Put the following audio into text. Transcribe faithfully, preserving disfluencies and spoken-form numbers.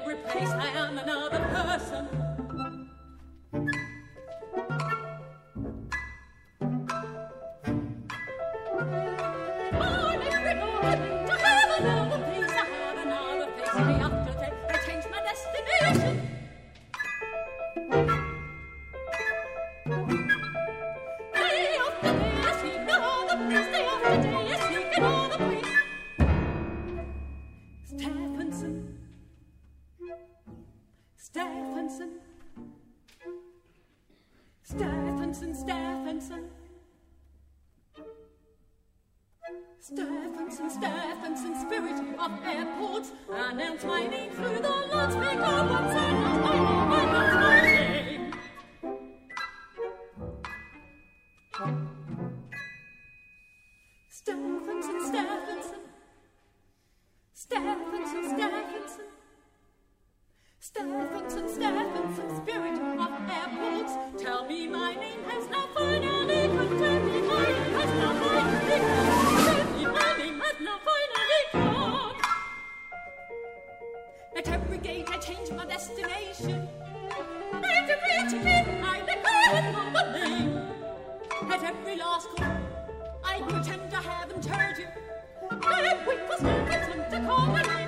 every place I am another person. On every moment I have another face, I have another face. Day after day I change my destination. Day after day I seek another place. Day after day I seek another place. Stephenson, Stephenson, Stephenson, Stephenson, Stephenson, Stephenson, spirit of airports, announce my name through the loudspeaker once. Announce my name, announce my name. Stephenson, Stephenson, Stephenson, Stephenson, Stephenson, Stephenson, spirit of airports, tell me my name has now finally come. Tell me my name has now finally come. Tell me my name has now finally come. At every gate I change my destination. At every ticket I let go another name. At every last call I pretend I haven't heard you. I wait for Stephenson to call my name.